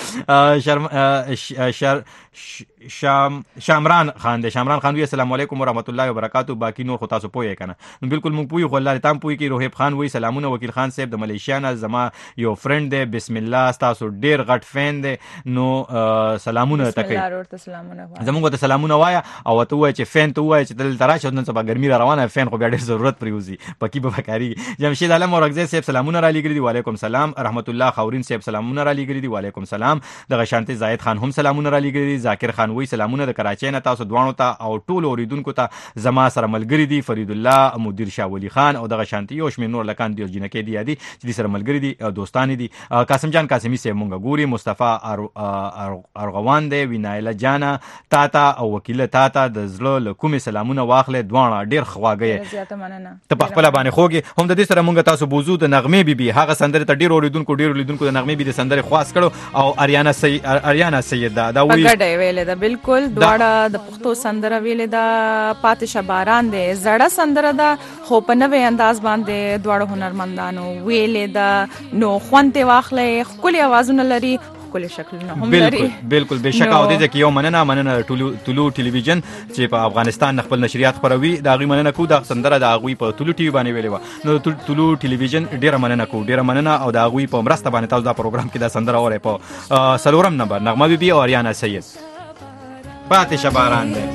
باندې. شامران خان دی. شامران خان وی السلام علیکم ورحمت الله وبرکاتہ. باقی نور خو تاسو پوهی کنه. نو بالکل مونږ پوهی خو الله تام پوهی کی. روحیب خان وی سلامونه. وکیل خان صاحب د ملیشیا نه زما یو فرند دی. بسم الله تاسو ډیر غټ فین دی. نو سلامونه تکي. زمونږ ته سلامونه وایا او ته وای چې فین ته وای چې دل تراشه نن سبا ګرمي را روانه فین خو بیا ډیر ضرورت پریوزي پکی به فکری. جمشید عالم اورغزی صاحب سلامونه را لګری دی. وعلیکم سلام. رحمت الله خورین صاحب سلامونه را لګری دی. وعلیکم سلام. دغه شانتي زاید خان هم سلامونه را لګری دی. ذاکر خان وی سلامونه د کراچۍ نه. تاسو دوانو ته او ټول اوریدونکو ته زما سره ملګری دی. فرید الله مدیر شاه ولی خان او دغه شانتي یو شمیر نور لکان دی جنکه دی یادي چې سره ملګری دی او دوستان دي. قاسم جان قاسمی صاحب مونږ ګوري. مصطفی ارغوان دی. وینایله جانا تاتا او وکیل تاتا د زړه له کومې سلامونه واخله. دوانه ډیر خواږه ته په خپل باندې خوږي. هم د دې سره مونږ تاسو بوزو د نغمه بیبي هغه سندره ته ډیر اوریدونکو د نغمه بیبي د سندره خاص کړو او اریانا سید دا وی پګړې ویلې دا بالکل دواړه د پښتو سندره ویلې دا پاتې شباران دي. زړه سندره دا خو په نوې انداز باندې دواړه هنرمندانو ویلې دا. نو خوانته واخلې خپل आवाजونه لري خپل شکلونه هم لري. بالکل بهشکه او دې کې یو مننه ټولو ټلویزیون چې په افغانستان خپل نشریات خپروي دا غي مننه کو. دا سندره دا غوي په ټولو ټي وي باندې ویلې و. نو ټولو ټلویزیون ډیره مننه او دا غوي په مرسته باندې تاسو دا پروګرام کې دا سندره اورئ په سلورم نمبر نغمه بیبي او اریانا سید. پاتې شباران دي.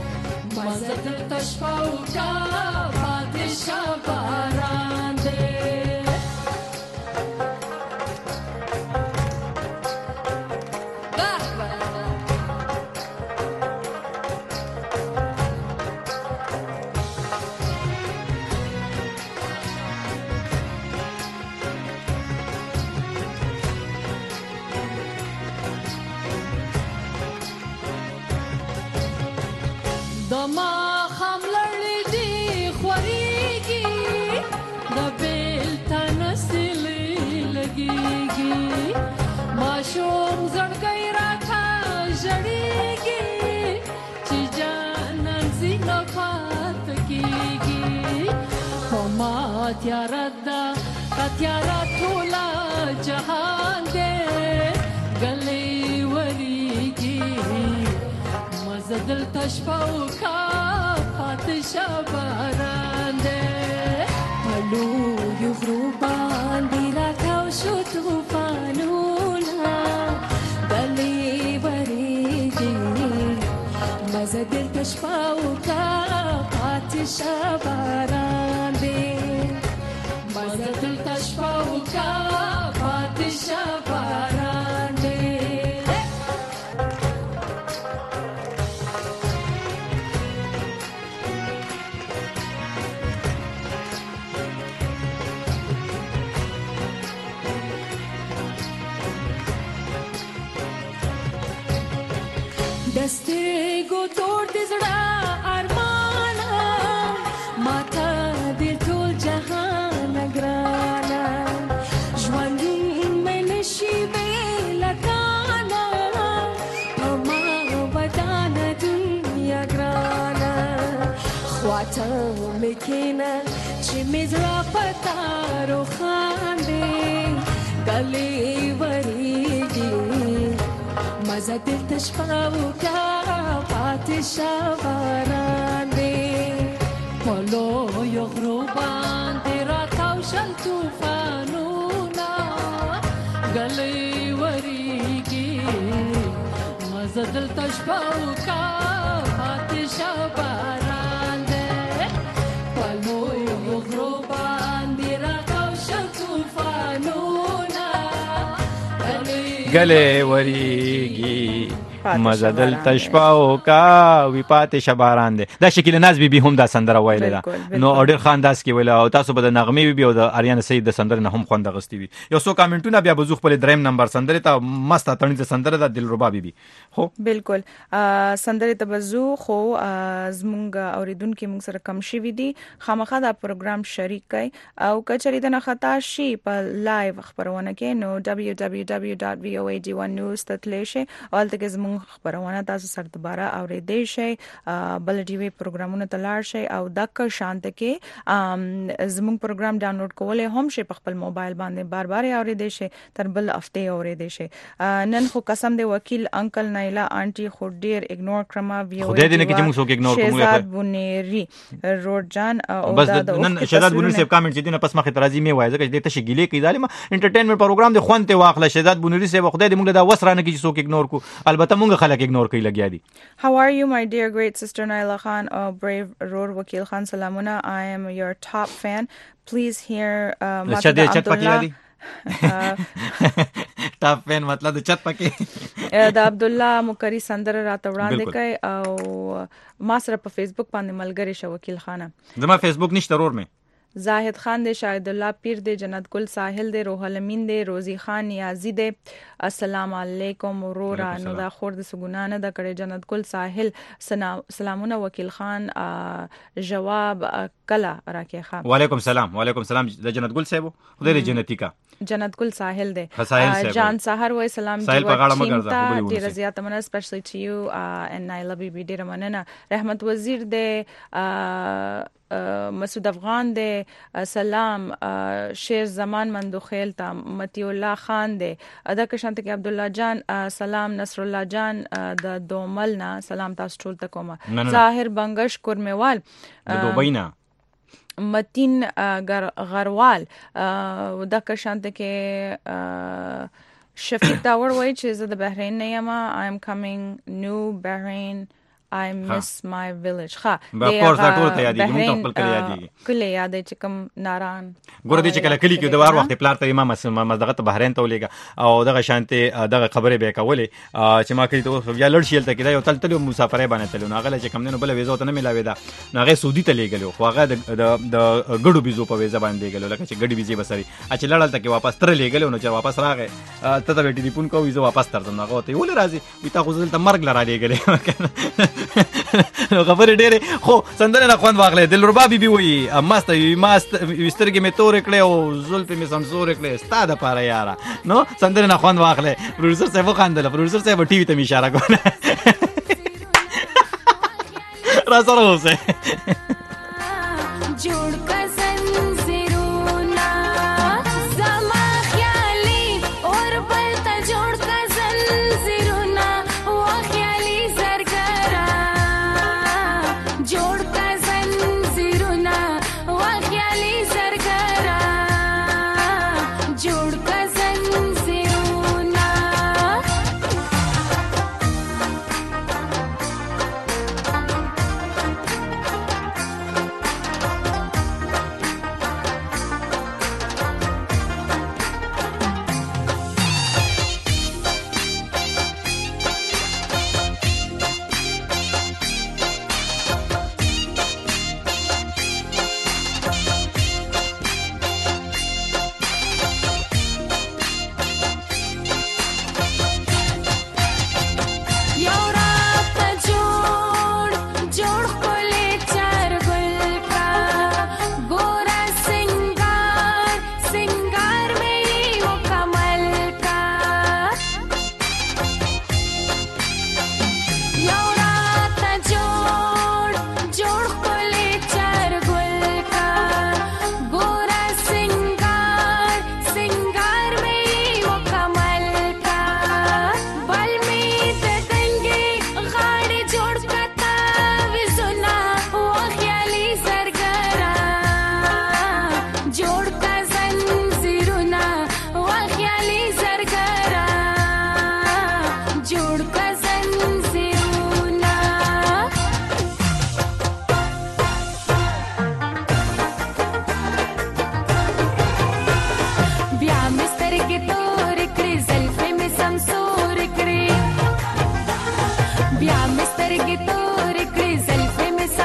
دما خام لړې دی خوريږي د بیل تنسلې لګيږي ماشوم زړګي راکا جړېږي چې جانان زینو پات کېږي کومه تیار ده تیار ټولا جهان دې ګلې وريږي زدل تشفاو کا پات شباران دے پلو یو غروبان دی راکاو شو توفانونا دلی بریگی مزدل تشفاو کا پات شباران دے مزدل تشفاو کا پات شباران دے. دسته گو توڑ دی زڑا ارمانا ماتا دی ټول جهان اگرانا ژوندون میں نشی بے لگانا پما ودانا دنیا گرانا خواتا مکینا چی مزرا پتا رو خاندے گلی وریگی مزه دل تشفاو کا پات شباران دی پلو یو غروبان دی راتاو شل توفانونا گلی وریگی مزه دل تشفاو کا پات شباران دی پلو یو غروبان دی راتاو شل توفانونا گلے وریگی مزه دلته شپه او کا وی پاتې شباران دي دا شکیل ناز بي هم دا سندره ویلې ده نو اورډر خان داس کې ویل او تاسو به د نغمې بي او د اریان سید د سندره نه هم خوند غستی وي یو څو کامنټونه بیا بزوخ په دریم نمبر سندره ته مست اتنی د سندره د دلربا بي خو بالکل سندره ته بزو خو زمونږ اوریدونکو موږ سره کم شي دي خامخا دا پروګرام شریک کړئ او کچری د نه خطا شي په لایو خبرونه کې نو www.voad1news ته تللی شئ او هلته کې زموږ خبرونه تاسو سره دوباره اوریدئ شئ بل ډي وی پروګرامونه ته لاړ شئ او دغه شانت کې زموږ پروګرام ډاونلوډ کولای هم شئ په خپل موبایل باندې بار بار اوریدئ شئ تر بل هفته اوریدئ شئ نن خو قسم دی وکیل انکل نایلا آنټي خو ډیر اګنور کړما وی خدای دې نه کې موږ څوک اګنور کوو شهزاد بونيري روډ جان او بس نن شهزاد بونيري صاحب کامنټ چې دینه پس مخه ترازی می وایي ځکه دې ته شګیلې کې ظالم انټرټینمنت پروګرام دی خوانته واخله شهزاد بونيري صاحب خدای دې موږ دا وسرانه کې څوک اګنور کو البته موږ خلک اګنور کوي لګیا دي How are you my dear great sister Naila Khan brave Roar Wakil Khan salamuna I am your top fan please hear Mata Abdullah ټاپ فین مطلب د چت پکې د عبد الله مکری سندره راته وړاندې کړي او ما سره په فیسبوک باندې ملګری شو وکیل خانه زما فیسبوک نشته رور مې زاهد خان دے شاهد الله پیر دے جنت گل ساحل دے روح الامین دے روزی خان نیازی دے السلام علیکم ورورا نو دا خور د سګونانه د کړه جنت گل ساحل سلامونه وکیل خان جواب کلا راکې خان وعلیکم السلام د جنت گل صاحب خدای دې جنتی کا جنت گل ساحل دے جان سحر وای سلام ساحل په غاړه مګر دا ډیر زیات مننه سپیشلی ټو یو and I love you ډیر مننه رحمت وزیر دے مسعود افغان دے سلام شیر زمان مندوخیل تا متی الله خان دے ادا کشانت کې عبد الله جان سلام نصر الله جان د دوملنا سلام تاسو ټول ته کوم ظاهر بنگش کورمیوال د دوبینا متین غروال د کشانت کې شفیق داور وای چې زه د بحرین نه یم I am coming new Bahrain I miss my village ها د کورس ټول ته یادېږي موږ خپل کلی یادېږي کلی یادې چې کوم ناران ګور دې چې کله کلی کې د وار وخت پلار ته امام مزدغه بحرین ته ولېګا او دغه شانته دغه خبره به کولې چې ما کلی ته یا لړ شیل ته کې دا یو تل مسافرې باندې تلو ناغله چې کم نه بل ویزه ته نه ملاوي دا ناغه سعودي ته لېګلو خو هغه د ګډو بيزو په ویزه باندې لېګلو لکه چې ګډي ویزه بسري چې لړل ته کې واپس تر لېګلو نو چې واپس راغې ته ته ټلیفون کو ویزه واپس تر ناغه ته ول راځي وي تا خو ځل ته مرګ لرا لېګلې نو خبرې ډېرې خو سندره نه خوند واخلې دلربا بي وي مست وسترګې مې تور کړې او زلفې مې سمسور کړې ستا د پاره یارا نو سندره نه خوند واخلې پروډوسر صاحب خاندل پروډوسر صاحب ټي وي ته اشاره کوله را سره اوسه جوړ کا زنجیرونا زما خیالي اور بل ته جوړ کا زنجیرونا وا خیالي زرګرا جوړ کا زنجیرونا وا خیالي زرګرا جوړ کا زنجیرونا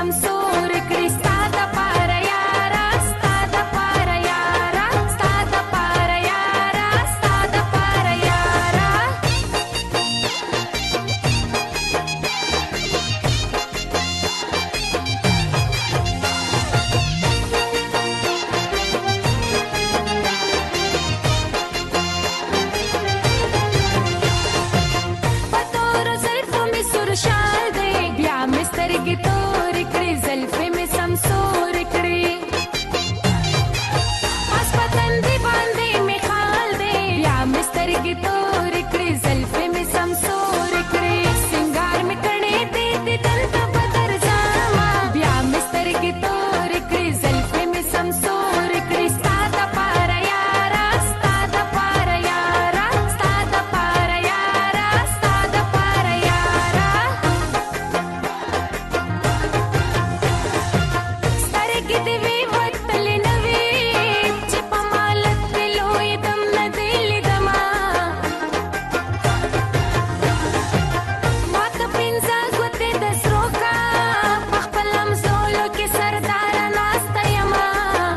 سمسور کړی ستا د پاره یاره ستا د پاره یاره ستا د پاره یاره ستا د پاره یاره پتور زلفو می سور شال دی بیا می سترګې تورې کړې زلفې می سمسور کړې پاس پتن دی باندې می خال دی بیا می سترګې تورې کړې زلفې می سمسور کړې سنگار می کړې دې دې دلته بدر ځما بیا می سترګې تورې کړې زلفې می سمسور کړې ستا د پاره یاره ستا د پاره یاره ستا د پاره یاره ستا د پاره یاره سترګې دې وی وتلې نه وي چې په مالت کې لوی دم نه دی لیدمه ما ته پنځه ګوتې د سرو کا په خپل لمزولو کې سرداره ناسته یمه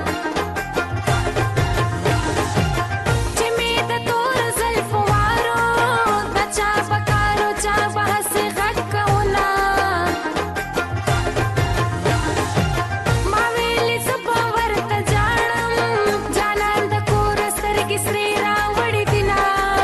چې مې د تور زلفو وارو د چا په کارو چا په هسې غږ کوونه ما ویلې زه به ورته جاړم جانان د کور سترګې سرې راوړې دینه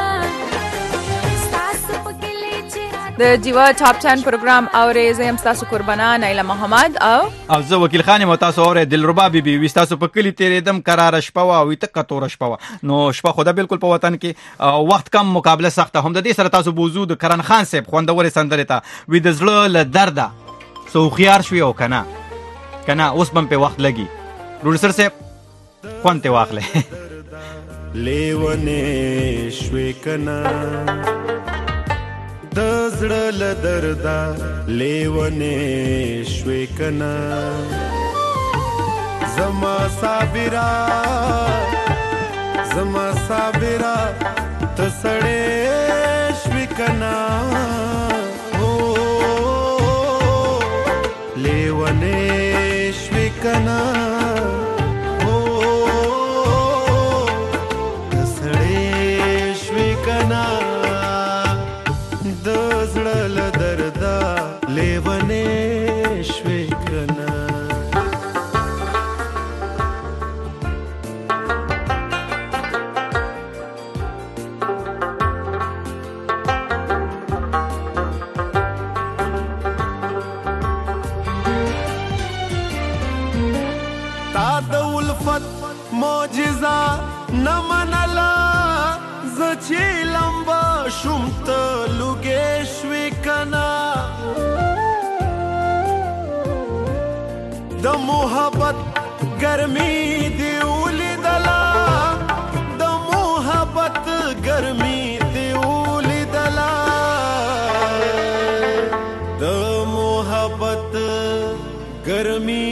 ستاسو په کلي چې د جیوا ټاپ 10 پروګرام اورې زه یم ستاسو قربانه نایله محمد او زه وکیل خان یم تاسو اورئ دلربا بیبي وي ستاسو په کلي تېرېدم قراره شپه وه او ویته کتوره شپه وه نو شپه خو ده بالکل په وطن کې وخت کم مقابله سخته هم د دې سره تاسو بوزو د کرن خان صاحب خوندورې سندرې ته وي د زړه له درده څه هوښیار شوي او که نه اوس به م پې وخت لګي پروډوسر صاحب خوند ترې واخلئ لیونې شوې کنا د زړه له درده لیونې شوې کنا زما صابره ته سړې شوې کنا او لیونې شوې کنا او ته سړې شوې کنا د زړه له درده لیونې شوې کنا تا د الفت معجزه نه منله زه چې لمبه شوم ته لوګې شوې کنا د محبت ګرمي دې ولیدله د محبت ګرمي دې ولیدله د محبت ګرمي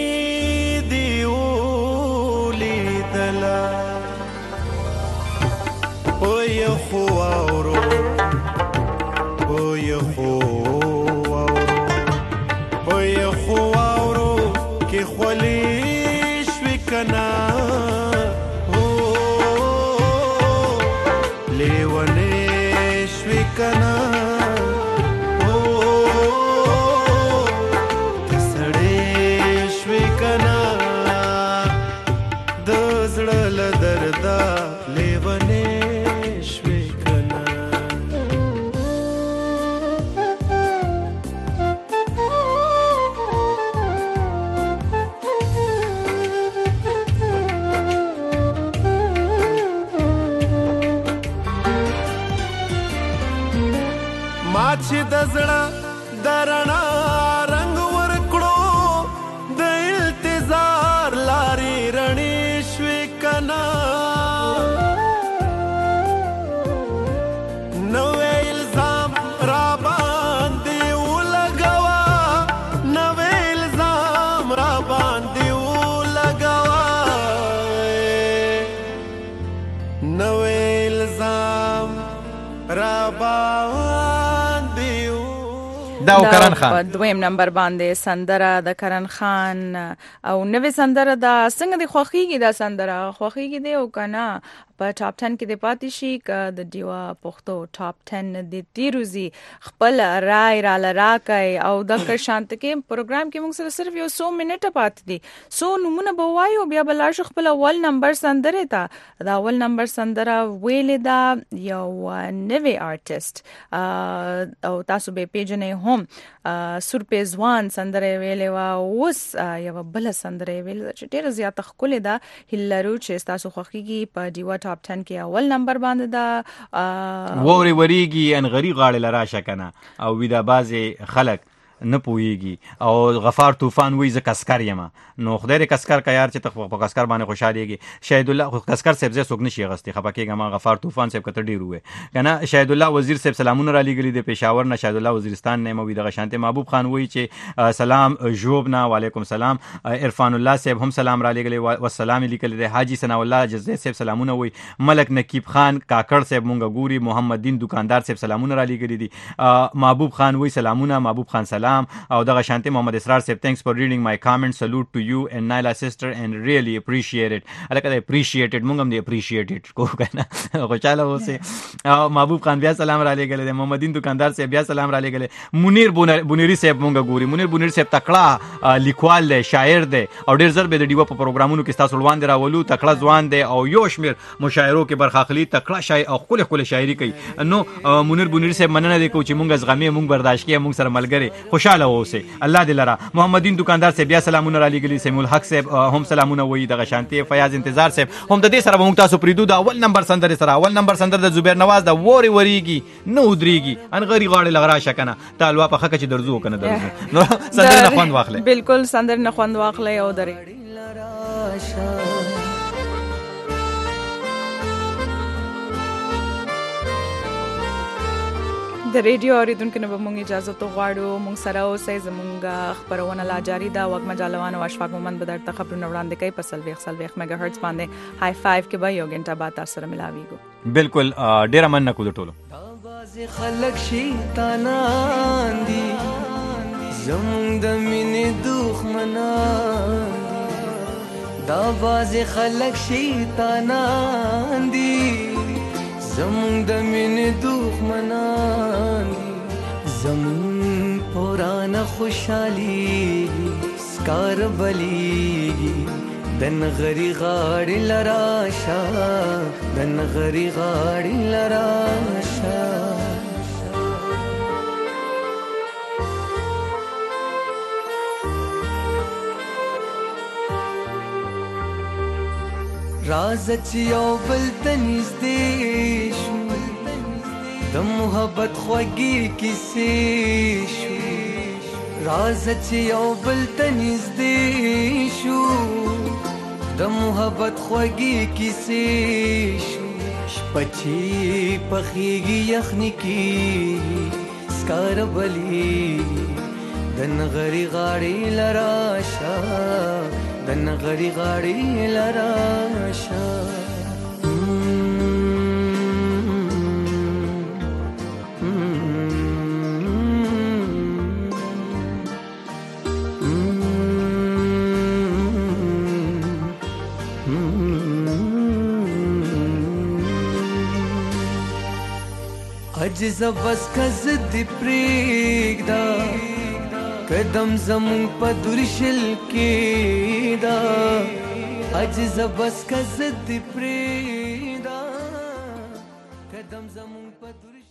چې د زړه درنا رنگ ورکړو د التزار لارې رڼې شوې کنا نوې الزام را باندې ولګوا نوې الزام را باندې ولګوا نوې الزام را باندې دا کرن خان دویم نمبر باندې سندره د کرن خان او نوې سندره دا څنګه د خوخيږي دا سندره خوخيږي دی او کنه په ټاپ 10 کې د پاتې شي ک د دیوا پښتو ټاپ 10 د تیروزی خپل رائے را لراکای او د شانت کې پروګرام کې موږ سره صرف یو 100 منټه پاتې دي سو نمونه بوایو بیا بل شو خپل اول نمبر سندره تا دا اول نمبر سندره ویل دا یو نوې آرټیست او تاسو به پیژنې هم سورپیزوان سندره ویلې وا اوس یو بل سندره ویل چې ډیره زیات خپل دا هلرو چې تاسو خوخيږي په دیوا ټاپ 10 کې اول نمبر باندې دا ووري وریږي ان غری غاړه لرا شکنه او ودا بازي خلک نه پويږي او غفار طوفان وای ز کسکر یم نو خدای دې کسکر کا یار چې په کسکر باندې خوشاليږي شهید الله کسکر صاحب زه سوګ نشي غستې خپکیږم ما غفار طوفان صاحب کته ډیر وې کنه شهید الله وزیر صاحب سلامونه را لګلې د پېښور نه شهید الله وزیرستان نه مو دغه شانته محبوب خان وای چې سلام جوبنا وعلیکم سلام عرفان الله صاحب هم سلام را لګلې والسلام لیکل د حاجی ثنا الله جزې صاحب سلامونه وای ملک نقیب خان کاکړ صاحب مونږ ګوري محمد دین دکاندار صاحب سلامونه را لګلې دي محبوب خان وای سلامونه محبوب خان سلام او دغه شانته محمد اسرار صاحب thanks for reading my comment salute to you and Naila sister and really appreciate it الکه appreciated مونږ هم دی appreciated کو کنه خوشاله اوسه او محبوب خان بیا سلام را لګل دي محمد دین دکاندار صاحب بیا سلام را لګل منیر بونيري صاحب مونږ ګوري منیر بونيري صاحب تکړه لیکوال دی شاعر دی او ډیر زر به د دیو په پروګرامونو کې تاسو روان دی راولو تکړه ځوان دی او یو شمیر مشاعرو کې برخه اخلي تکړه شاعر او خپل شاعري کوي نو منیر بونيري صاحب مننه دی کو چې مونږ زغمه مونږ برداشت کیه مونږ سره ملګری خوشاله اوسه الله دې لرا محمدین دکاندار صاحب بیا سلامونه را لګلی سیمول حق صاحب هم سلامونه وای دغه شانتي فیاض انتظار صاحب هم د دې سره موږ تاسو پریدو دا اول نمبر سندره سره اول نمبر سندره د زبیر نواز دا ووري وریږي نو دريږي ان غری غاړه لغرا شکنه تعالوا په خکه چې درزو کنه درزو نو سندره نه خوند واخلې بالکل سندره نه خوند واخلې او درې د ریډیو اوریدونکو نه به مونږ اجازه تو غواړو مونږ سره اوسئ زمونږ خبرونه لا جاری ده وګما جالوان او اشفاق مومند به درته خبرونه وړاندې کوي په سلويخ میگا هرتز باندې های 5 کې به یو غنټه بعد تاسو سره ملاويږو بالکل ډیر مننه کو د ټولو خلق شیطانان دي زمونږ د مینې دښمنان دا باز خلق شیطانان دي زمون د مینې دښمنان زمون پرانا خوشحالي سکار بلیږي د نغري غاړې لراشه د نغري غاړې لراشه راز چې یو بل ته نږدې شو د محبت خوږې کیسې شو راز چې یو بل ته نږدې شو د محبت خوږې کیسې شو شپه چې پخېږي یخني کېږي سکار بلیږي د نغري غاړې لراشه د نغري غاړې لراشه عجز بس کز دی پریږدا قدم زمون په درشل کې دا عجز بس کز دی پریږدا قدم زمون په